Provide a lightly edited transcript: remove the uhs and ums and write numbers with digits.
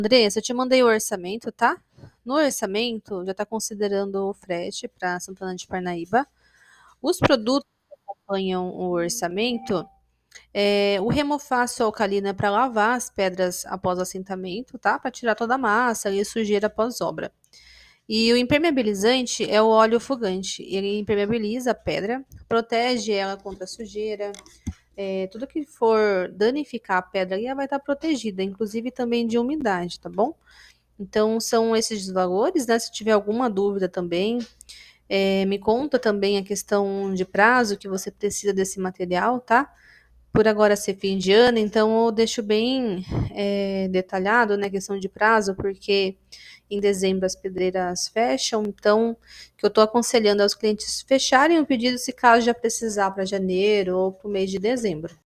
Andressa, eu te mandei o orçamento, tá? No orçamento, já está considerando o frete para Santana de Parnaíba. Os produtos que acompanham o orçamento o remofácil alcalina para lavar as pedras após o assentamento, tá? Para tirar toda a massa e sujeira após obra. E o impermeabilizante é o óleo fogante. Ele impermeabiliza a pedra, protege ela contra a sujeira. Tudo que for danificar a pedra ali ela vai estar protegida, inclusive também de umidade, tá bom? Então, são esses os valores, né? Se tiver alguma dúvida também, me conta também a questão de prazo que você precisa desse material, tá? Por agora ser fim de ano, então eu deixo bem detalhado, né, questão de prazo, porque em dezembro as pedreiras fecham, então que eu estou aconselhando aos clientes fecharem o pedido se caso já precisar para janeiro ou para o mês de dezembro.